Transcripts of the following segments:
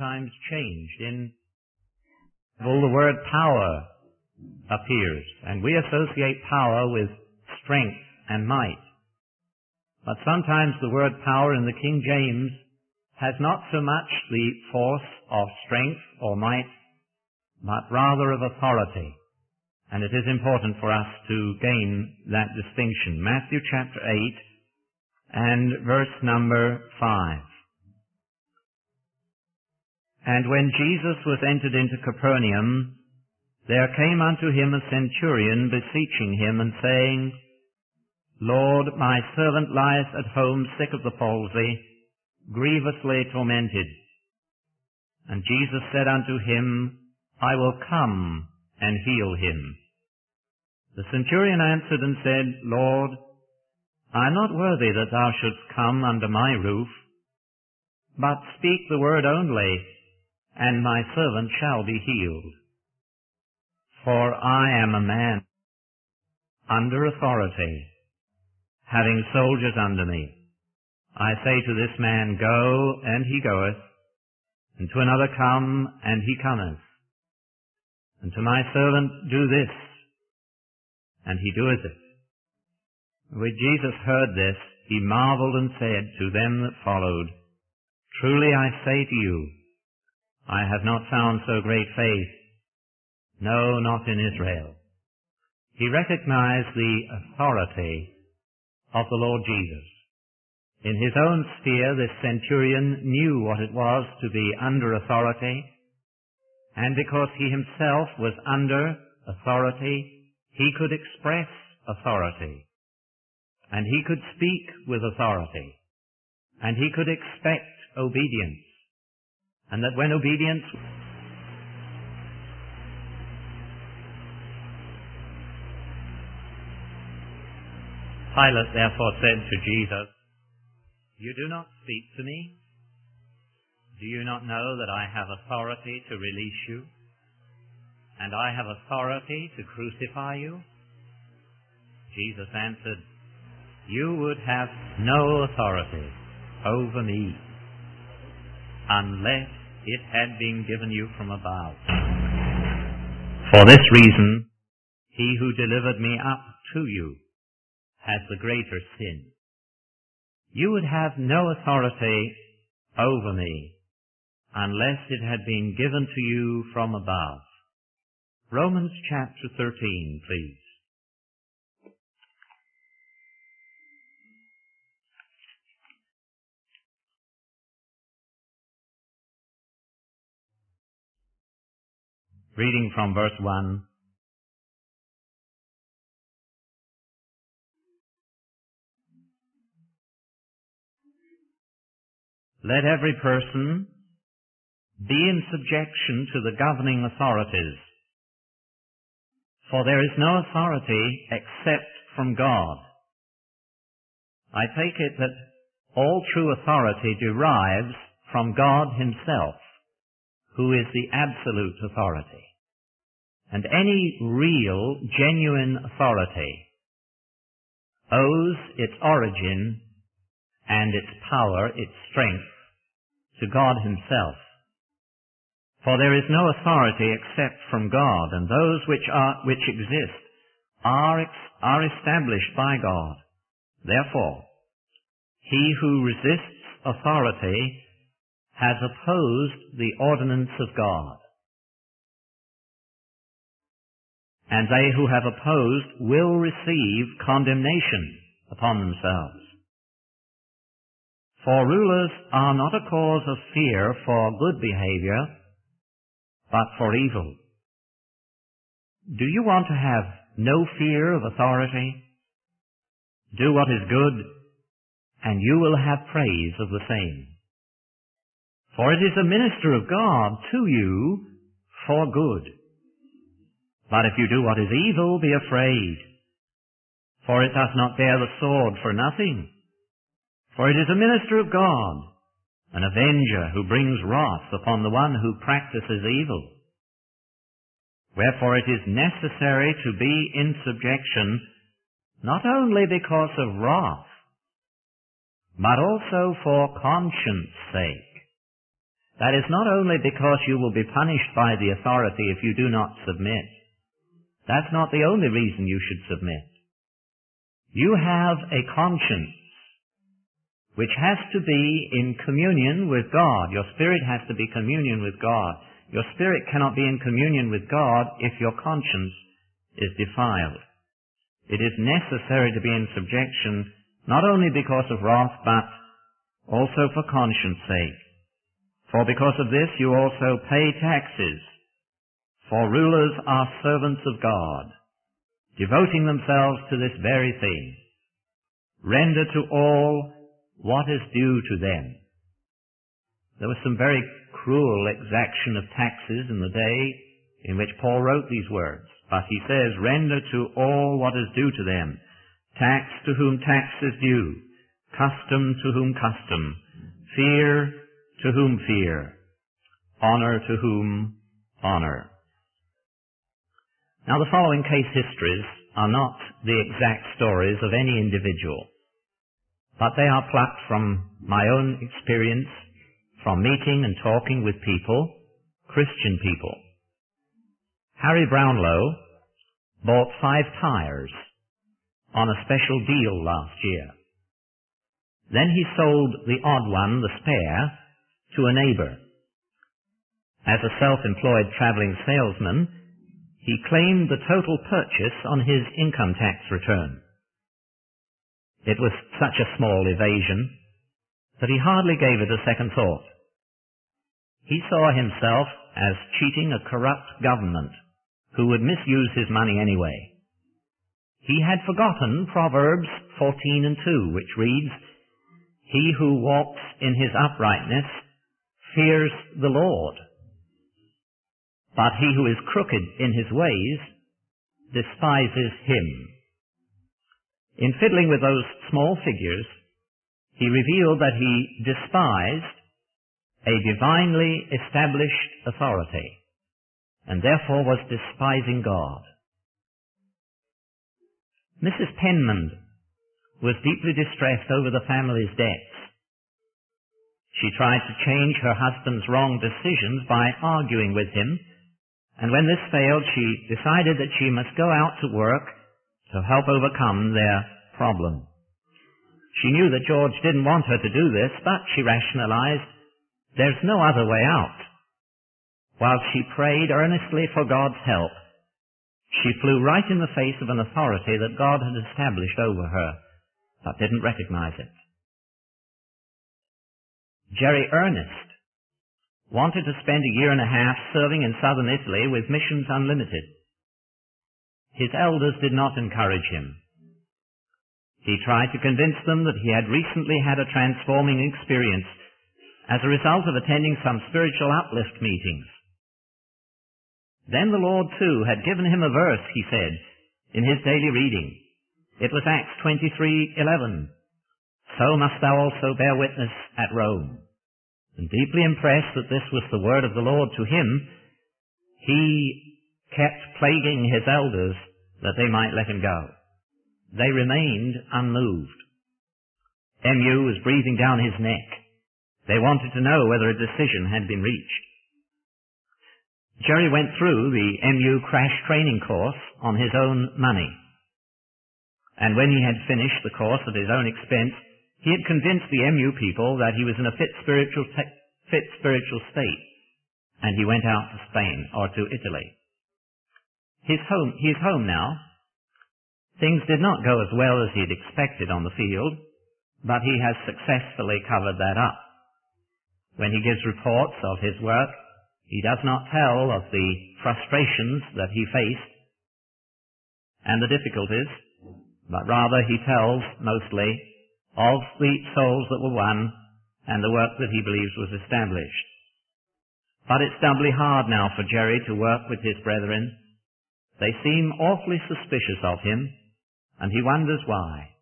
sometimes changed. In the word power appears, and we associate power with strength and might. But sometimes the word power in the King James has not so much the force of strength or might, but rather of authority. And it is important for us to gain that distinction. Matthew chapter 8 and verse number 5. And when Jesus was entered into Capernaum, there came unto him a centurion beseeching him and saying, Lord, my servant lieth at home sick of the palsy, grievously tormented. And Jesus said unto him, I will come and heal him. The centurion answered and said, Lord, I am not worthy that thou shouldst come under my roof, but speak the word only, and my servant shall be healed. For I am a man under authority, having soldiers under me. I say to this man, Go, and he goeth, and to another, Come, and he cometh, and to my servant, Do this, and he doeth it. When Jesus heard this, he marveled and said to them that followed, Truly I say to you, I have not found so great faith, no, not in Israel. He recognized the authority of the Lord Jesus. In his own sphere, this centurion knew what it was to be under authority, and because he himself was under authority, he could express authority, and he could speak with authority, and he could expect obedience, and that when obedience Pilate therefore said to Jesus, You do not speak to me? Do you not know that I have authority to release you? And I have authority to crucify you? Jesus answered, You would have no authority over me unless it had been given you from above. For this reason, he who delivered me up to you has the greater sin. You would have no authority over me unless it had been given to you from above. Romans chapter 13, please. Reading from verse 1. Let every person be in subjection to the governing authorities, for there is no authority except from God. I take it that all true authority derives from God himself, who is the absolute authority. And any real, genuine authority owes its origin and its power, its strength, to God himself. For there is no authority except from God, and those which exist are established by God. Therefore, he who resists authority has opposed the ordinance of God. And they who have opposed will receive condemnation upon themselves. For rulers are not a cause of fear for good behavior, but for evil. Do you want to have no fear of authority? Do what is good, and you will have praise of the same. For it is a minister of God to you for good. But if you do what is evil, be afraid, for it doth not bear the sword for nothing. For it is a minister of God, an avenger who brings wrath upon the one who practices evil. Wherefore it is necessary to be in subjection, not only because of wrath, but also for conscience sake. That is not only because you will be punished by the authority if you do not submit. That's not the only reason you should submit. You have a conscience which has to be in communion with God. Your spirit has to be communion with God. Your spirit cannot be in communion with God if your conscience is defiled. It is necessary to be in subjection not only because of wrath, but also for conscience sake. For because of this you also pay taxes, for rulers are servants of God, devoting themselves to this very thing. Render to all what is due to them. There was some very cruel exaction of taxes in the day in which Paul wrote these words. But he says, render to all what is due to them. Tax to whom tax is due. Custom to whom custom. Fear to whom fear. Honor to whom honor. Now the following case histories are not the exact stories of any individual, but they are plucked from my own experience, from meeting and talking with people, Christian people. Harry Brownlow bought 5 tires on a special deal last year. Then he sold the odd one, the spare, to a neighbor. As a self-employed traveling salesman, he claimed the total purchase on his income tax return. It was such a small evasion that he hardly gave it a second thought. He saw himself as cheating a corrupt government who would misuse his money anyway. He had forgotten Proverbs 14:2, which reads, "He who walks in his uprightness fears the Lord, but he who is crooked in his ways despises him." In fiddling with those small figures, he revealed that he despised a divinely established authority, and therefore was despising God. Mrs. Penmond was deeply distressed over the family's debts. She tried to change her husband's wrong decisions by arguing with him, and when this failed, she decided that she must go out to work to help overcome their problem. She knew that George didn't want her to do this, but she rationalized, there's no other way out. While she prayed earnestly for God's help, she flew right in the face of an authority that God had established over her, but didn't recognize it. Jerry Ernest wanted to spend a year and a half serving in southern Italy with Missions Unlimited. His elders did not encourage him. He tried to convince them that he had recently had a transforming experience as a result of attending some spiritual uplift meetings. Then the Lord, too, had given him a verse, he said, in his daily reading. It was Acts 23:11. So must thou also bear witness at Rome. And deeply impressed that this was the word of the Lord to him, he kept plaguing his elders that they might let him go. They remained unmoved. MU was breathing down his neck. They wanted to know whether a decision had been reached. Jerry went through the MU crash training course on his own money. And when he had finished the course at his own expense, he had convinced the MU people that he was in a fit spiritual state, and he went out to Spain or to Italy. He's home now. Things did not go as well as he had expected on the field, but he has successfully covered that up. When he gives reports of his work, he does not tell of the frustrations that he faced and the difficulties, but rather he tells mostly of the souls that were won and the work that he believes was established. But it's doubly hard now for Jerry to work with his brethren. They seem awfully suspicious of him, and he wonders why.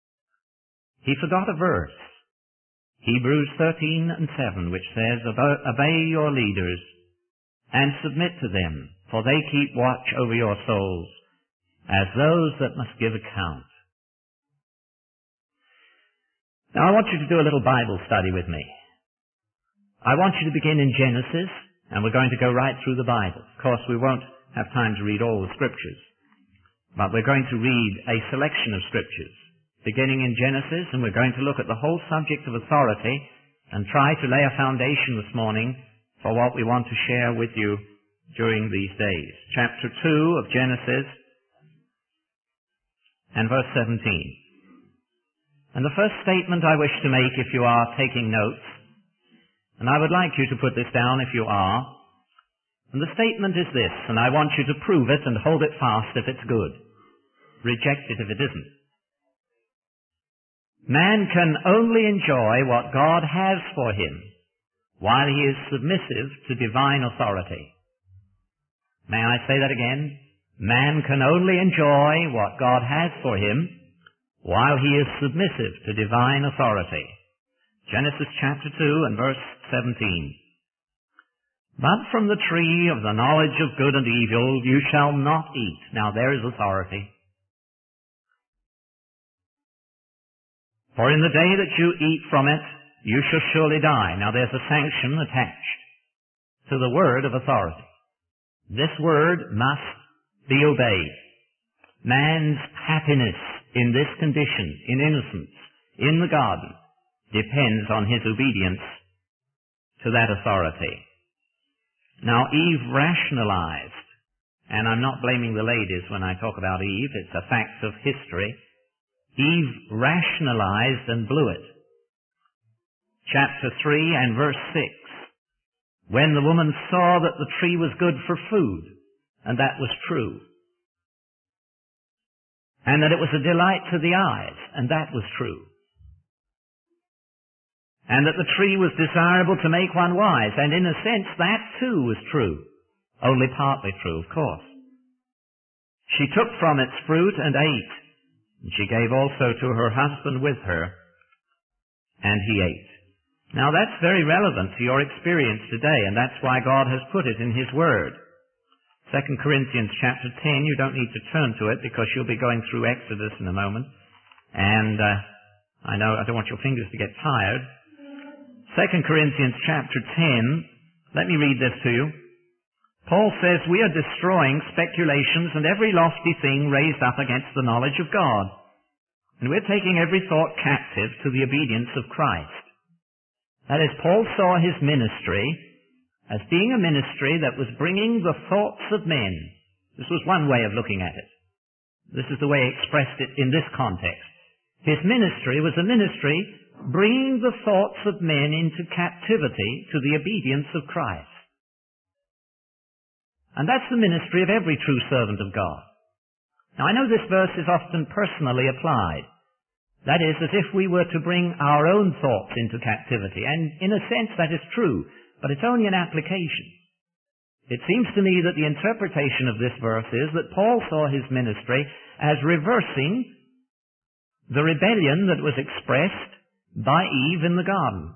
He forgot a verse, Hebrews 13:7, which says, "Obey your leaders and submit to them, for they keep watch over your souls, as those that must give account." Now I want you to do a little Bible study with me. I want you to begin in Genesis, and we're going to go right through the Bible. Of course, we won't have time to read all the Scriptures, but we're going to read a selection of Scriptures, beginning in Genesis, and we're going to look at the whole subject of authority and try to lay a foundation this morning for what we want to share with you during these days. Chapter 2 of Genesis and verse 17. And the first statement I wish to make, if you are taking notes, and I would like you to put this down if you are, and the statement is this, and I want you to prove it and hold it fast if it's good. Reject it if it isn't. Man can only enjoy what God has for him while he is submissive to divine authority. May I say that again? Man can only enjoy what God has for him while he is submissive to divine authority. Genesis chapter 2 and verse 17. But from the tree of the knowledge of good and evil you shall not eat. Now there is authority. For in the day that you eat from it, you shall surely die. Now there's a sanction attached to the word of authority. This word must be obeyed. Man's happiness in this condition, in innocence, in the garden, depends on his obedience to that authority. Now Eve rationalized, and I'm not blaming the ladies when I talk about Eve, it's a fact of history. Eve rationalized and blew it. Chapter 3 and verse 6. When the woman saw that the tree was good for food, and that was true, and that it was a delight to the eyes, and that was true, and that the tree was desirable to make one wise, and in a sense that too was true, only partly true, of course. She took from its fruit and ate, and she gave also to her husband with her, and he ate. Now that's very relevant to your experience today, and that's why God has put it in His Word. 2 Corinthians chapter 10, you don't need to turn to it because you'll be going through Exodus in a moment. And I know I don't want your fingers to get tired. 2 Corinthians chapter 10, let me read this to you. Paul says, we are destroying speculations and every lofty thing raised up against the knowledge of God. And we're taking every thought captive to the obedience of Christ. That is, Paul saw his ministry as being a ministry that was bringing the thoughts of men. This was one way of looking at it. This is the way he expressed it in this context. His ministry was a ministry bringing the thoughts of men into captivity to the obedience of Christ. And that's the ministry of every true servant of God. Now I know this verse is often personally applied. That is, as if we were to bring our own thoughts into captivity. And in a sense that is true, but it's only an application. It seems to me that the interpretation of this verse is that Paul saw his ministry as reversing the rebellion that was expressed by Eve in the garden.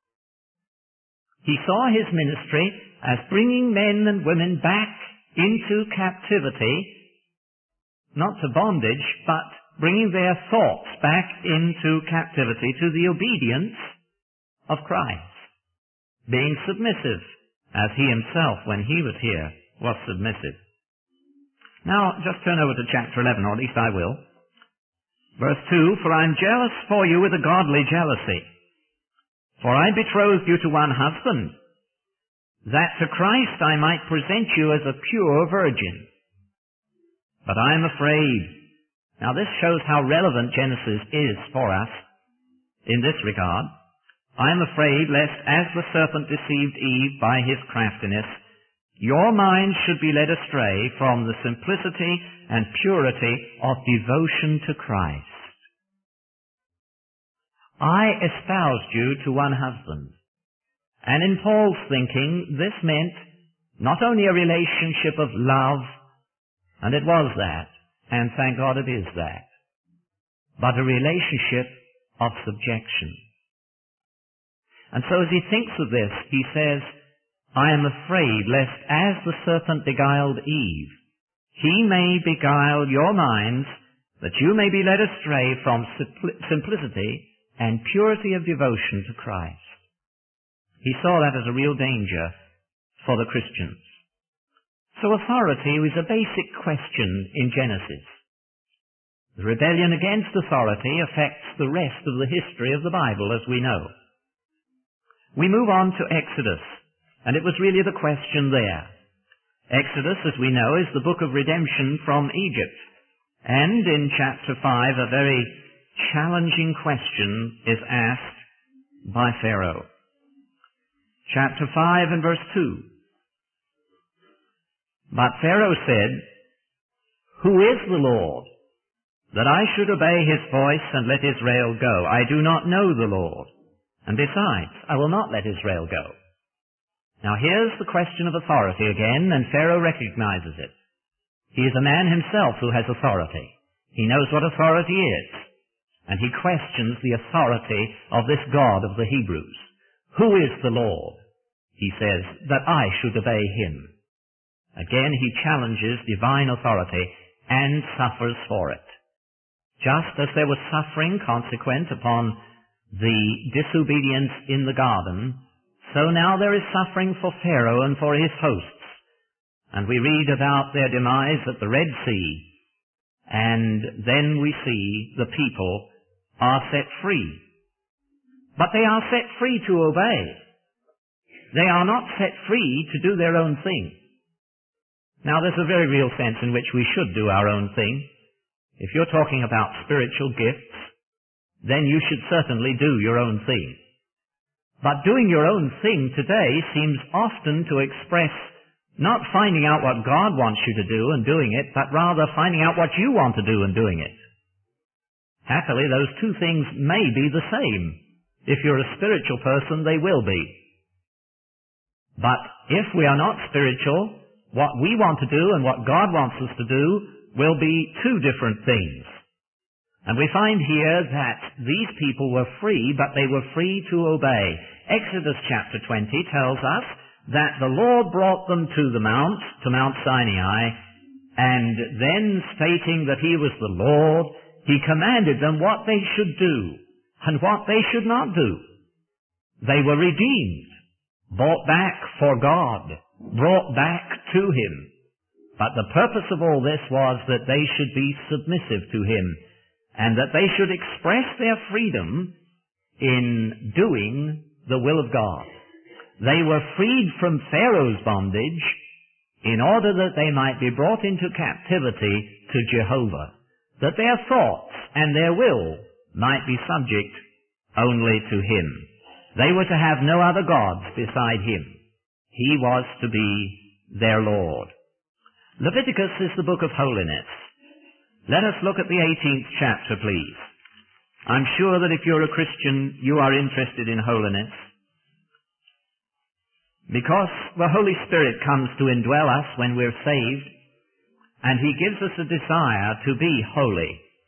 He saw his ministry as bringing men and women back into captivity, not to bondage, but bringing their thoughts back into captivity to the obedience of Christ, being submissive, as he himself, when he was here, was submissive. Now, just turn over to chapter 11, or at least I will. Verse 2, for I am jealous for you with a godly jealousy. For I betrothed you to one husband, that to Christ I might present you as a pure virgin. But I am afraid. Now this shows how relevant Genesis is for us in this regard. I am afraid lest as the serpent deceived Eve by his craftiness, your minds should be led astray from the simplicity and purity of devotion to Christ. I espoused you to one husband. And in Paul's thinking, this meant not only a relationship of love, and it was that, and thank God it is that, but a relationship of subjection. And so as he thinks of this, he says, I am afraid lest as the serpent beguiled Eve, he may beguile your minds, that you may be led astray from simplicity and purity of devotion to Christ. He saw that as a real danger for the Christians. So authority was a basic question in Genesis. The rebellion against authority affects the rest of the history of the Bible, as we know. We move on to Exodus, and it was really the question there. Exodus, as we know, is the book of redemption from Egypt. And in chapter 5, a very challenging question is asked by Pharaoh. Chapter 5 and verse 2. But Pharaoh said, "Who is the Lord, that I should obey his voice and let Israel go? I do not know the Lord. And besides, I will not let Israel go." Now here's the question of authority again, and Pharaoh recognizes it. He is a man himself who has authority. He knows what authority is. And he questions the authority of this God of the Hebrews. Who is the Lord, he says, that I should obey him? Again, he challenges divine authority and suffers for it. Just as there was suffering consequent upon the disobedience in the garden, so now there is suffering for Pharaoh and for his hosts. And we read about their demise at the Red Sea, and then we see the people are set free. But they are set free to obey. They are not set free to do their own thing. Now there's a very real sense in which we should do our own thing. If you're talking about spiritual gifts, then you should certainly do your own thing. But doing your own thing today seems often to express not finding out what God wants you to do and doing it, but rather finding out what you want to do and doing it. Happily, those two things may be the same. If you're a spiritual person, they will be. But if we are not spiritual, what we want to do and what God wants us to do will be two different things. And we find here that these people were free, but they were free to obey. Exodus chapter 20 tells us that the Lord brought them to the Mount, to Mount Sinai, and then stating that he was the Lord, he commanded them what they should do and what they should not do. They were redeemed, bought back for God, brought back to him. But the purpose of all this was that they should be submissive to him, and that they should express their freedom in doing the will of God. They were freed from Pharaoh's bondage in order that they might be brought into captivity to Jehovah, that their thoughts and their will might be subject only to him. They were to have no other gods beside him. He was to be their Lord. Leviticus is the book of holiness. Let us look at the 18th chapter, please. I'm sure that if you're a Christian, you are interested in holiness, because the Holy Spirit comes to indwell us when we're saved, and he gives us a desire to be holy.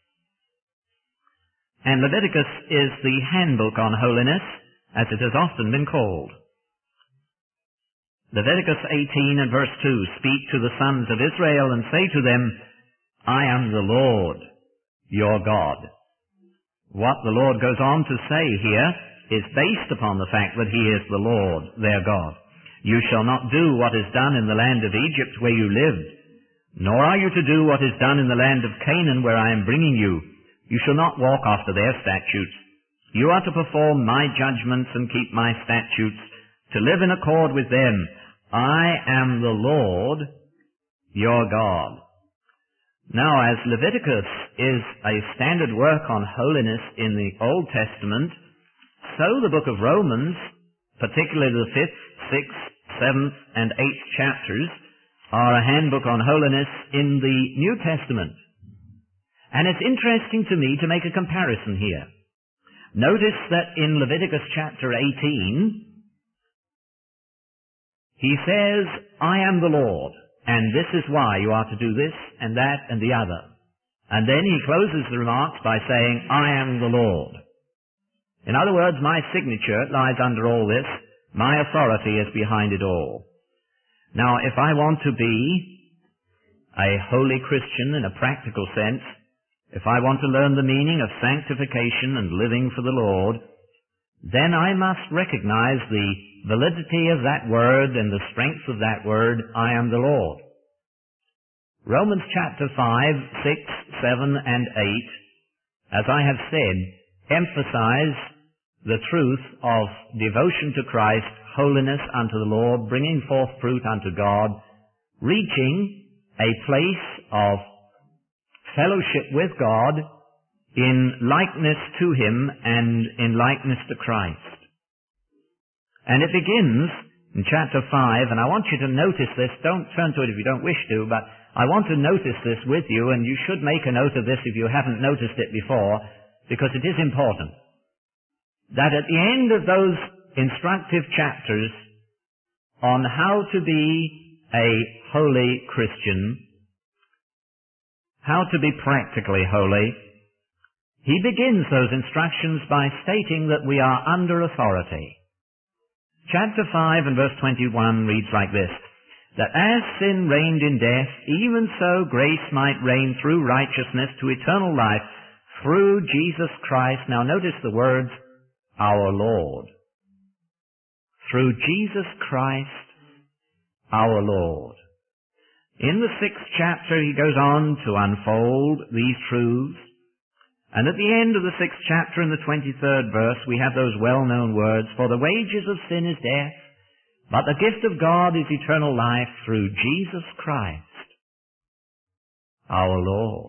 And Leviticus is the handbook on holiness, as it has often been called. Leviticus 18 and verse 2, "Speak to the sons of Israel and say to them, I am the Lord, your God." What the Lord goes on to say here is based upon the fact that he is the Lord, their God. "You shall not do what is done in the land of Egypt where you lived, nor are you to do what is done in the land of Canaan where I am bringing you. You shall not walk after their statutes. You are to perform my judgments and keep my statutes, to live in accord with them. I am the Lord, your God." Now, as Leviticus is a standard work on holiness in the Old Testament, so the book of Romans, particularly the 5th, 6th, 7th, and 8th chapters, are a handbook on holiness in the New Testament. And it's interesting to me to make a comparison here. Notice that in Leviticus chapter 18, he says, "I am the Lord, and this is why you are to do this and that and the other." And then he closes the remarks by saying, "I am the Lord." In other words, my signature lies under all this. My authority is behind it all. Now, if I want to be a holy Christian in a practical sense, if I want to learn the meaning of sanctification and living for the Lord, then I must recognize the validity of that word and the strength of that word, I am the Lord. Romans chapter 5, 6, 7, and 8, as I have said, emphasize the truth of devotion to Christ, holiness unto the Lord, bringing forth fruit unto God, reaching a place of fellowship with God in likeness to Him and in likeness to Christ. And it begins in chapter 5, and I want you to notice this. Don't turn to it if you don't wish to, but I want to notice this with you, and you should make a note of this if you haven't noticed it before, because it is important. That at the end of those instructive chapters on how to be a holy Christian, how to be practically holy, he begins those instructions by stating that we are under authority. Chapter 5 and verse 21 reads like this, that as sin reigned in death, even so grace might reign through righteousness to eternal life through Jesus Christ. Now notice the words, our Lord. Through Jesus Christ, our Lord. In the 6th chapter, he goes on to unfold these truths. And at the end of the 6th chapter, in the 23rd verse, we have those well-known words, for the wages of sin is death, but the gift of God is eternal life through Jesus Christ, our Lord.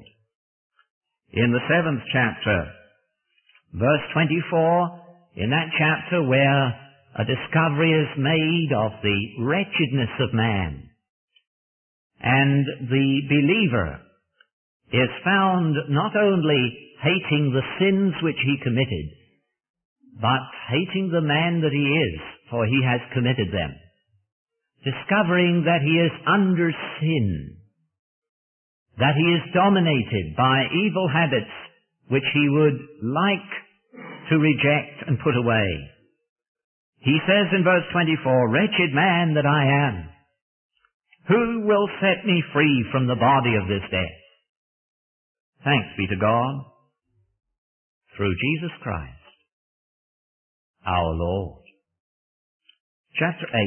In the 7th chapter, verse 24, in that chapter where a discovery is made of the wretchedness of man, and the believer is found not only hating the sins which he committed, but hating the man that he is, for he has committed them. Discovering that he is under sin, that he is dominated by evil habits which he would like to reject and put away. He says in verse 24, wretched man that I am, who will set me free from the body of this death? Thanks be to God, through Jesus Christ, our Lord. Chapter 8.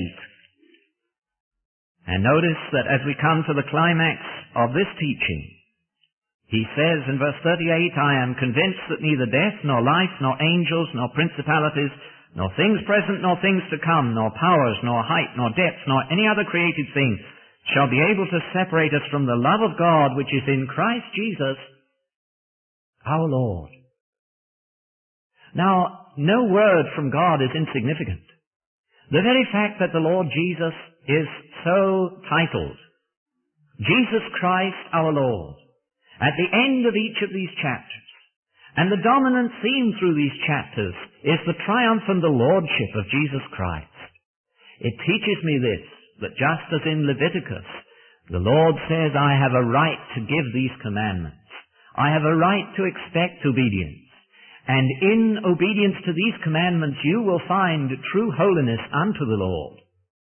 And notice that as we come to the climax of this teaching, he says in verse 38, I am convinced that neither death, nor life, nor angels, nor principalities, nor things present, nor things to come, nor powers, nor height, nor depth, nor any other created thing shall be able to separate us from the love of God which is in Christ Jesus, our Lord. Now, no word from God is insignificant. The very fact that the Lord Jesus is so titled, Jesus Christ our Lord, at the end of each of these chapters, and the dominant theme through these chapters is the triumph and the lordship of Jesus Christ. It teaches me this, that just as in Leviticus, the Lord says, I have a right to give these commandments. I have a right to expect obedience. And in obedience to these commandments, you will find true holiness unto the Lord.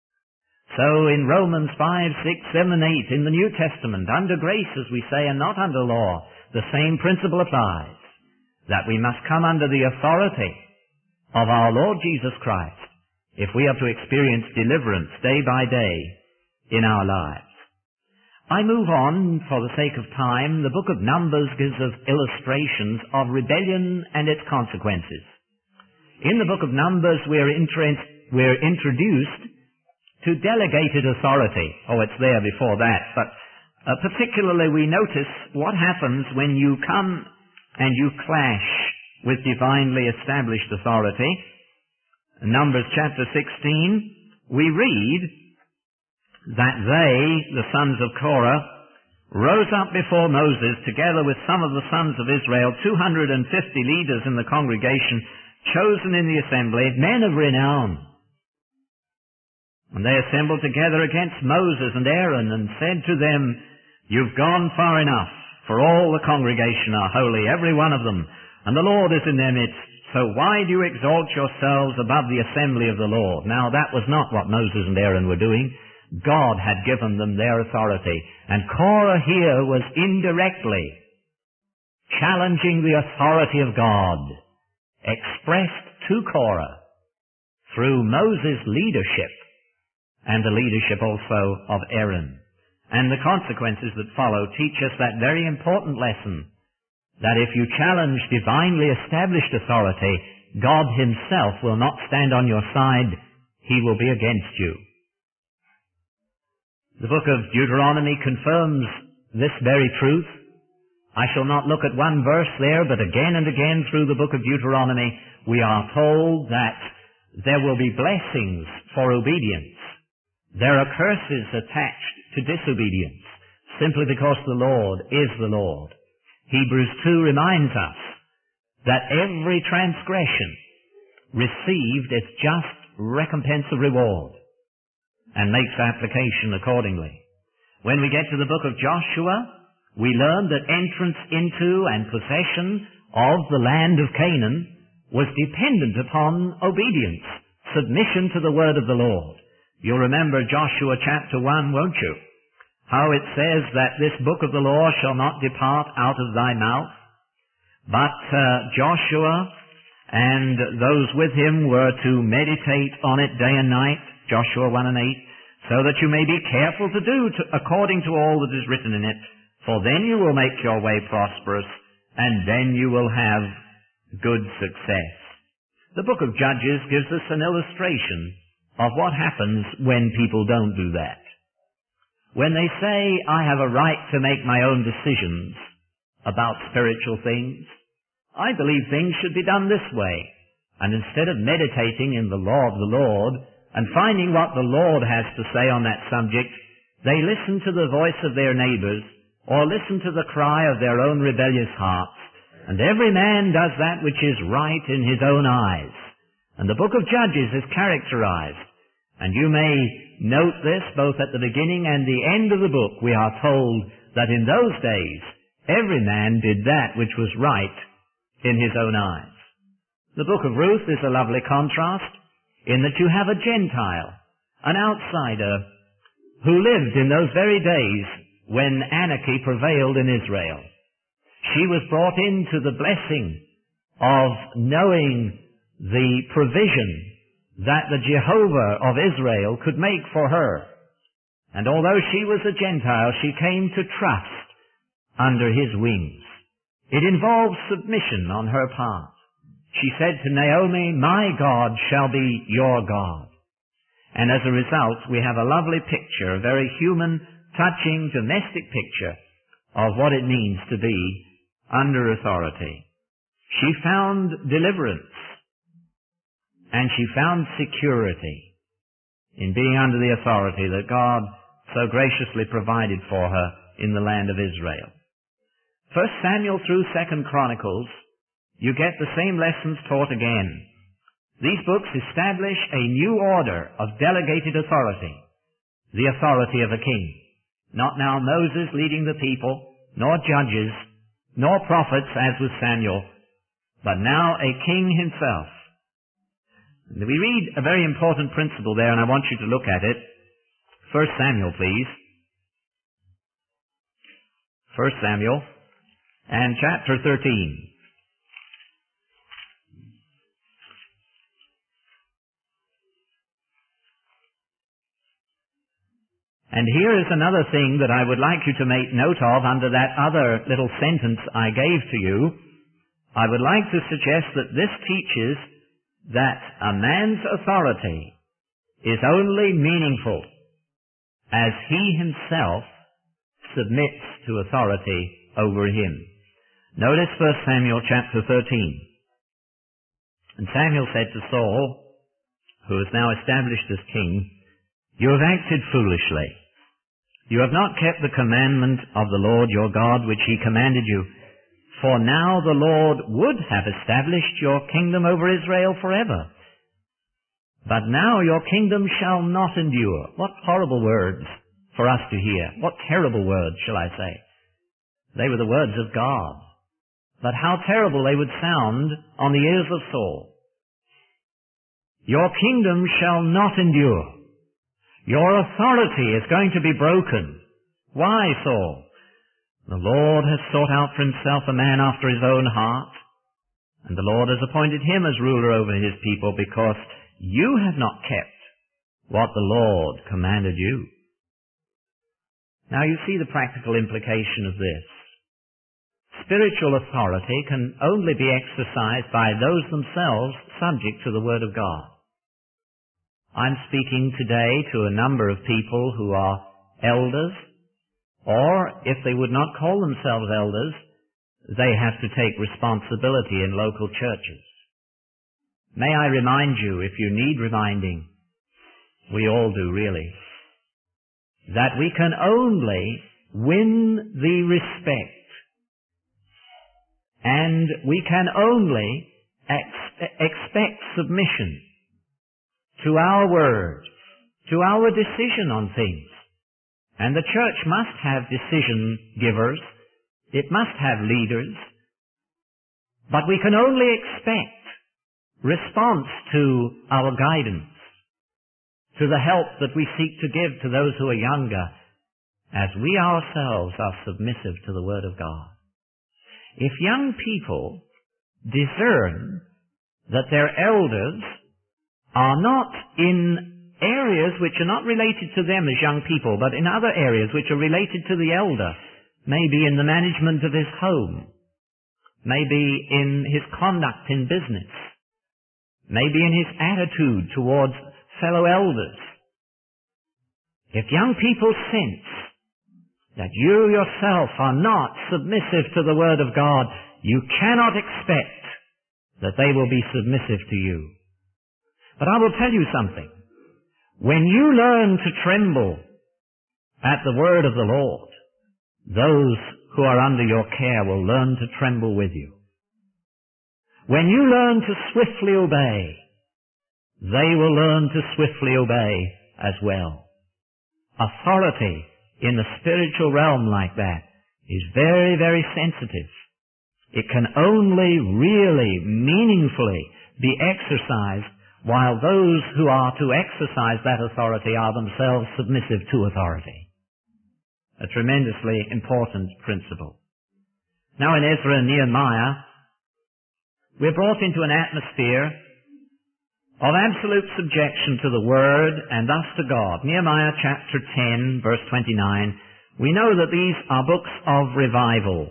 So in Romans 5, 6, 7, and 8, in the New Testament, under grace, as we say, and not under law, the same principle applies, that we must come under the authority of our Lord Jesus Christ if we are to experience deliverance day by day in our lives. I move on, for the sake of time. The book of Numbers gives us illustrations of rebellion and its consequences. In the book of Numbers, we're introduced to delegated authority. Oh, it's there before that, but particularly we notice what happens when you come and you clash with divinely established authority. In Numbers chapter 16, we read that they, the sons of Korah, rose up before Moses together with some of the sons of Israel, 250 leaders in the congregation, chosen in the assembly, men of renown. And they assembled together against Moses and Aaron and said to them, you've gone far enough, for all the congregation are holy, every one of them, and the Lord is in their midst. So why do you exalt yourselves above the assembly of the Lord? Now that was not what Moses and Aaron were doing. God had given them their authority. And Korah here was indirectly challenging the authority of God, expressed to Korah through Moses' leadership and the leadership also of Aaron. And the consequences that follow teach us that very important lesson, that if you challenge divinely established authority, God himself will not stand on your side, he will be against you. The book of Deuteronomy confirms this very truth. I shall not look at one verse there, but again and again through the book of Deuteronomy, we are told that there will be blessings for obedience. There are curses attached to disobedience, simply because the Lord is the Lord. Hebrews 2 reminds us that every transgression received its just recompense of reward, and makes application accordingly. When we get to the book of Joshua, we learn that entrance into and possession of the land of Canaan was dependent upon obedience, submission to the word of the Lord. You'll remember Joshua chapter 1, won't you? How it says that this book of the law shall not depart out of thy mouth. But Joshua and those with him were to meditate on it day and night, Joshua 1 and 8, so that you may be careful to do according to all that is written in it. For then you will make your way prosperous, and then you will have good success. The book of Judges gives us an illustration of what happens when people don't do that. When they say, I have a right to make my own decisions about spiritual things, I believe things should be done this way. And instead of meditating in the law of the Lord and finding what the Lord has to say on that subject, they listen to the voice of their neighbors or listen to the cry of their own rebellious hearts. And every man does that which is right in his own eyes. And the book of Judges is characterized. And you may note this both at the beginning and the end of the book. We are told that in those days every man did that which was right in his own eyes. The book of Ruth is a lovely contrast in that you have a Gentile, an outsider, who lived in those very days when anarchy prevailed in Israel. She was brought into the blessing of knowing the provision that the Jehovah of Israel could make for her. And although she was a Gentile, she came to trust under his wings. It involved submission on her part. She said to Naomi, my God shall be your God. And as a result, we have a lovely picture, a very human, touching, domestic picture of what it means to be under authority. She found deliverance, and she found security in being under the authority that God so graciously provided for her in the land of Israel. 1 Samuel through 2 Chronicles, you get the same lessons taught again. These books establish a new order of delegated authority, the authority of a king. Not now Moses leading the people, nor judges, nor prophets as with Samuel, but now a king himself. We read a very important principle there, and I want you to look at it. 1 Samuel, please. 1 Samuel and chapter 13. And here is another thing that I would like you to make note of under that other little sentence I gave to you. I would like to suggest that this teaches that a man's authority is only meaningful as he himself submits to authority over him. Notice 1 Samuel chapter 13. And Samuel said to Saul, who is now established as king, you have acted foolishly. You have not kept the commandment of the Lord your God which he commanded you. For now the Lord would have established your kingdom over Israel forever. But now your kingdom shall not endure. What horrible words for us to hear. What terrible words, shall I say. They were the words of God. But how terrible they would sound on the ears of Saul. Your kingdom shall not endure. Your authority is going to be broken. Why, Saul? The Lord has sought out for himself a man after his own heart, and the Lord has appointed him as ruler over his people, because you have not kept what the Lord commanded you. Now you see the practical implication of this. Spiritual authority can only be exercised by those themselves subject to the Word of God. I'm speaking today to a number of people who are elders, or if they would not call themselves elders, they have to take responsibility in local churches. May I remind you, if you need reminding, we all do really, that we can only win the respect and we can only expect submission to our word, to our decision on things. And the church must have decision givers. It must have leaders. But we can only expect response to our guidance, to the help that we seek to give to those who are younger, as we ourselves are submissive to the Word of God. If young people discern that their elders are not in areas which are not related to them as young people, but in other areas which are related to the elder, maybe in the management of his home, maybe in his conduct in business, maybe in his attitude towards fellow elders. If young people sense that you yourself are not submissive to the Word of God, you cannot expect that they will be submissive to you. But I will tell you something. When you learn to tremble at the word of the Lord, those who are under your care will learn to tremble with you. When you learn to swiftly obey, they will learn to swiftly obey as well. Authority in the spiritual realm like that is very, very sensitive. It can only really meaningfully be exercised while those who are to exercise that authority are themselves submissive to authority. A tremendously important principle. Now in Ezra and Nehemiah, we're brought into an atmosphere of absolute subjection to the Word and thus to God. Nehemiah chapter 10, verse 29, we know that these are books of revival.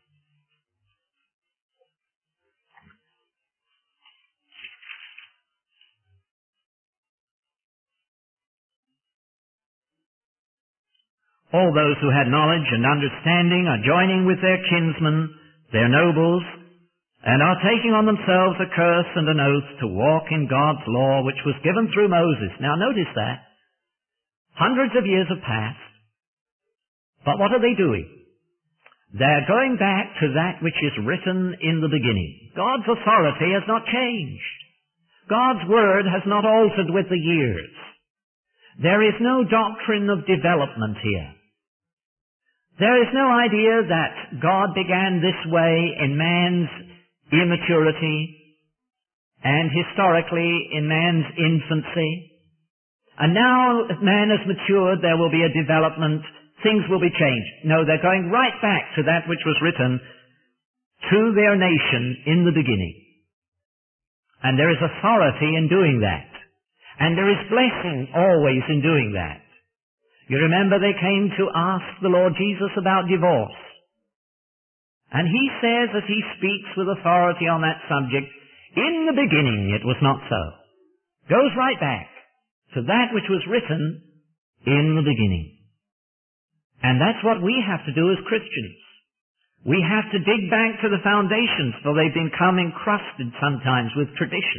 All those who had knowledge and understanding are joining with their kinsmen, their nobles, and are taking on themselves a curse and an oath to walk in God's law which was given through Moses. Now notice that. Hundreds of years have passed. But what are they doing? They're going back to that which is written in the beginning. God's authority has not changed. God's word has not altered with the years. There is no doctrine of development here. There is no idea that God began this way in man's immaturity and historically in man's infancy. And now as man has matured, there will be a development, things will be changed. No, they're going right back to that which was written to their nation in the beginning. And there is authority in doing that. And there is blessing always in doing that. You remember they came to ask the Lord Jesus about divorce. And he says, as he speaks with authority on that subject, in the beginning it was not so. Goes right back to that which was written in the beginning. And that's what we have to do as Christians. We have to dig back to the foundations, for they've become encrusted sometimes with tradition.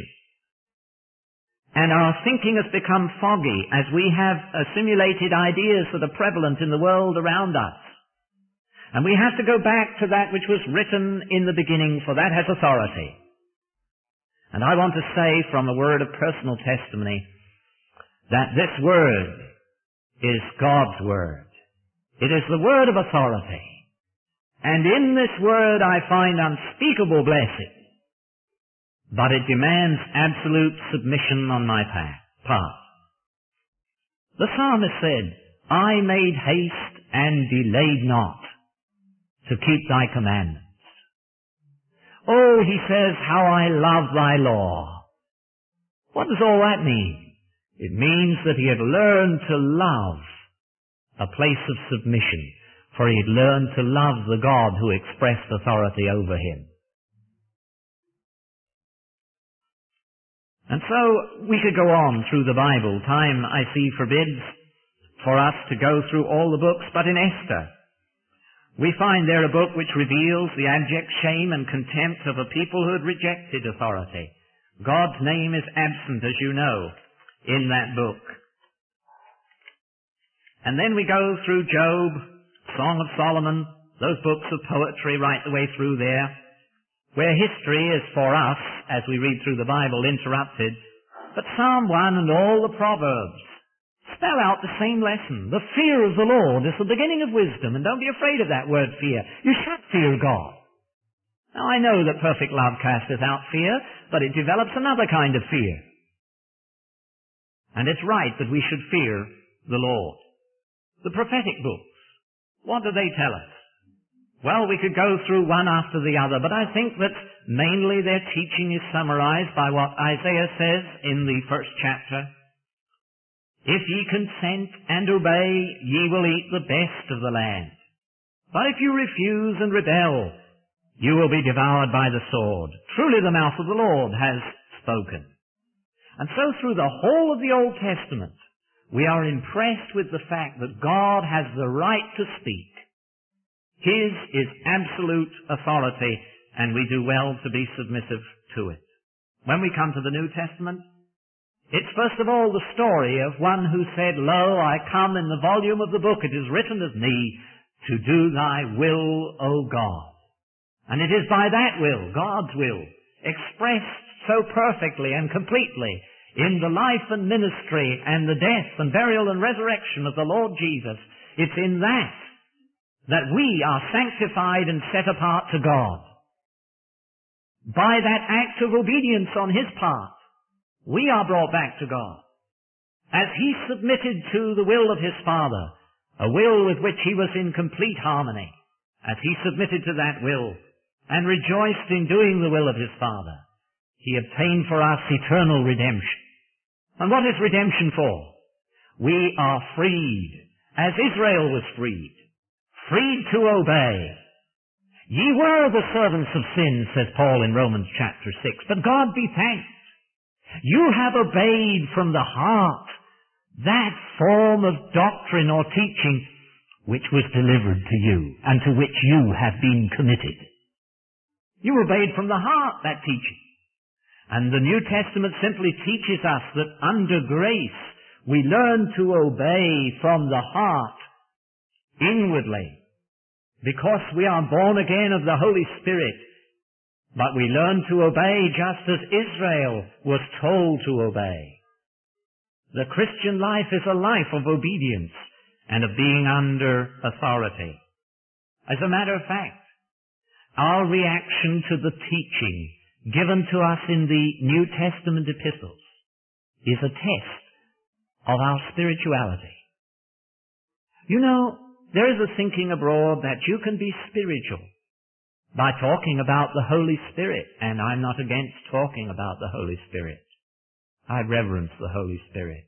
And our thinking has become foggy as we have assimilated ideas that are prevalent in the world around us. And we have to go back to that which was written in the beginning, for that has authority. And I want to say from a word of personal testimony that this word is God's word. It is the word of authority. And in this word I find unspeakable blessing. But it demands absolute submission on my part. The psalmist said, I made haste and delayed not to keep thy commandments. Oh, he says, how I love thy law. What does all that mean? It means that he had learned to love a place of submission, for he had learned to love the God who expressed authority over him. And so we could go on through the Bible. Time, I see, forbids for us to go through all the books, but in Esther, we find there a book which reveals the abject shame and contempt of a people who had rejected authority. God's name is absent, as you know, in that book. And then we go through Job, Song of Solomon, those books of poetry right the way through there, where history is for us, as we read through the Bible, interrupted. But Psalm 1 and all the Proverbs spell out the same lesson. The fear of the Lord is the beginning of wisdom, and don't be afraid of that word fear. You should fear God. Now I know that perfect love casteth out fear, but it develops another kind of fear. And it's right that we should fear the Lord. The prophetic books, what do they tell us? Well, we could go through one after the other, but I think that mainly their teaching is summarized by what Isaiah says in the first chapter. If ye consent and obey, ye will eat the best of the land. But if you refuse and rebel, you will be devoured by the sword. Truly the mouth of the Lord has spoken. And so through the whole of the Old Testament, we are impressed with the fact that God has the right to speak. His is absolute authority, and we do well to be submissive to it. When we come to the New Testament, it's first of all the story of one who said, Lo, I come in the volume of the book, it is written of me, to do thy will, O God. And it is by that will, God's will, expressed so perfectly and completely in the life and ministry and the death and burial and resurrection of the Lord Jesus. It's in that we are sanctified and set apart to God. By that act of obedience on His part, we are brought back to God. As He submitted to the will of His Father, a will with which He was in complete harmony, as He submitted to that will and rejoiced in doing the will of His Father, He obtained for us eternal redemption. And what is redemption for? We are freed, as Israel was freed to obey. Ye were the servants of sin, says Paul in Romans chapter 6, but God be thanked. You have obeyed from the heart that form of doctrine or teaching which was delivered to you and to which you have been committed. You obeyed from the heart that teaching. And the New Testament simply teaches us that under grace we learn to obey from the heart inwardly, because we are born again of the Holy Spirit. But we learn to obey just as Israel was told to obey. The Christian life is a life of obedience and of being under authority. As a matter of fact, our reaction to the teaching given to us in the New Testament epistles is a test of our spirituality. You know, there is a thinking abroad that you can be spiritual by talking about the Holy Spirit, and I'm not against talking about the Holy Spirit. I reverence the Holy Spirit.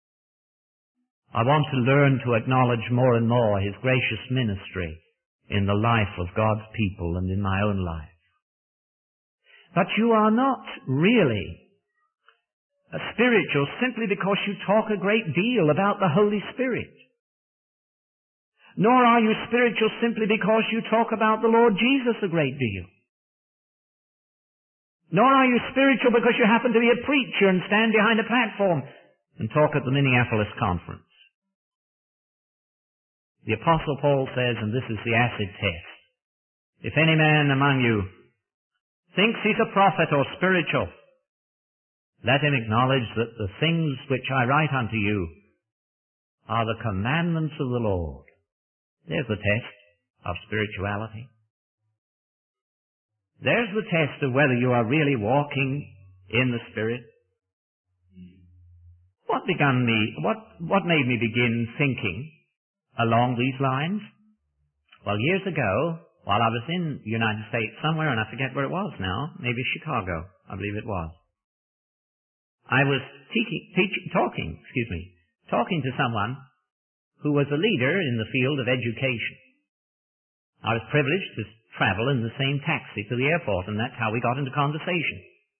I want to learn to acknowledge more and more His gracious ministry in the life of God's people and in my own life. But you are not really spiritual simply because you talk a great deal about the Holy Spirit. Nor are you spiritual simply because you talk about the Lord Jesus a great deal. Nor are you spiritual because you happen to be a preacher and stand behind a platform and talk at the Minneapolis conference. The Apostle Paul says, and this is the acid test, if any man among you thinks he's a prophet or spiritual, let him acknowledge that the things which I write unto you are the commandments of the Lord. There's the test of spirituality. There's the test of whether you are really walking in the Spirit. What made me begin thinking along these lines? Well, years ago, while I was in the United States somewhere, and I forget where it was now, maybe Chicago, I believe it was, I was talking to someone who was a leader in the field of education. I was privileged to travel in the same taxi to the airport, and that's how we got into conversation.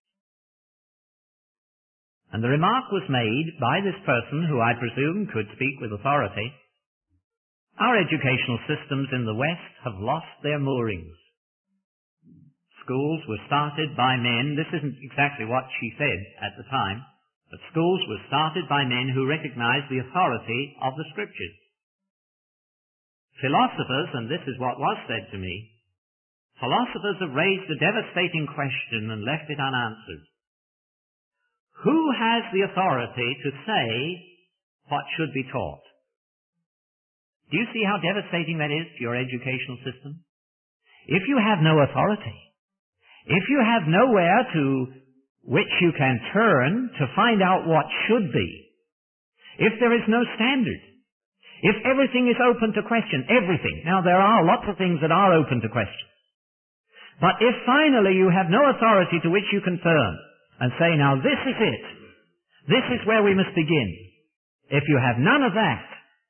And the remark was made by this person, who I presume could speak with authority: our educational systems in the West have lost their moorings. Schools were started by men. This isn't exactly what she said at the time, but schools were started by men who recognized the authority of the Scriptures. Philosophers, and this is what was said to me, philosophers have raised a devastating question and left it unanswered. Who has the authority to say what should be taught? Do you see how devastating that is to your educational system? If you have no authority, if you have nowhere to which you can turn to find out what should be, if there is no standard, if everything is open to question, everything. Now, there are lots of things that are open to question. But if finally you have no authority to which you can turn and say, now this is it, this is where we must begin. If you have none of that,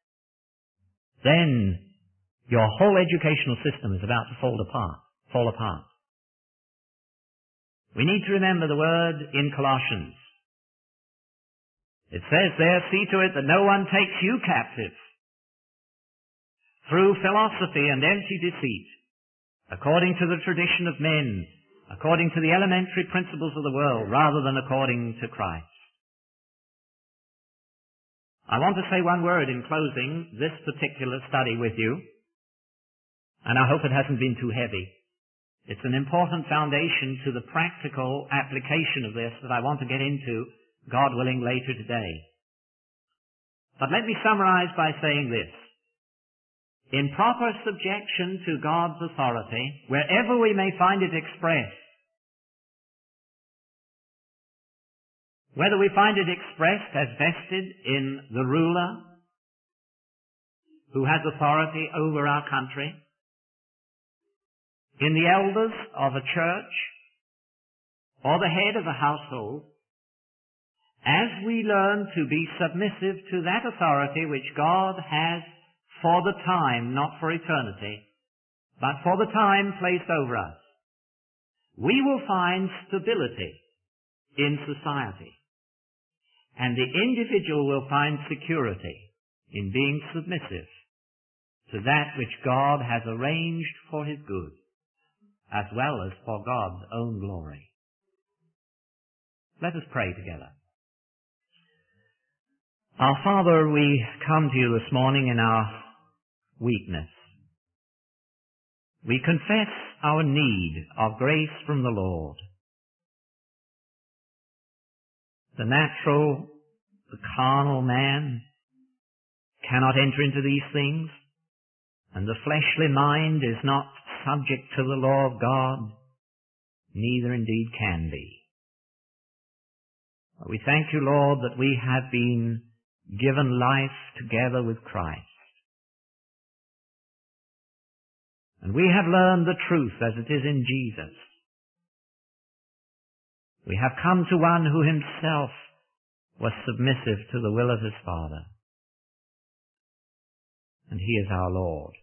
then your whole educational system is about to fall apart. We need to remember the word in Colossians. It says there, see to it that no one takes you captive through philosophy and empty deceit, according to the tradition of men, according to the elementary principles of the world, rather than according to Christ. I want to say one word in closing this particular study with you, and I hope it hasn't been too heavy. It's an important foundation to the practical application of this that I want to get into, God willing, later today. But let me summarize by saying this. In proper subjection to God's authority, wherever we may find it expressed, whether we find it expressed as vested in the ruler who has authority over our country, in the elders of a church, or the head of a household, as we learn to be submissive to that authority which God has for the time, not for eternity, but for the time placed over us, we will find stability in society. And the individual will find security in being submissive to that which God has arranged for his good, as well as for God's own glory. Let us pray together. Our Father, we come to you this morning in our weakness. We confess our need of grace from the Lord. The natural, the carnal man cannot enter into these things, and the fleshly mind is not subject to the law of God, neither indeed can be. But we thank you, Lord, that we have been given life together with Christ. And we have learned the truth as it is in Jesus. We have come to one who himself was submissive to the will of his Father. And he is our Lord.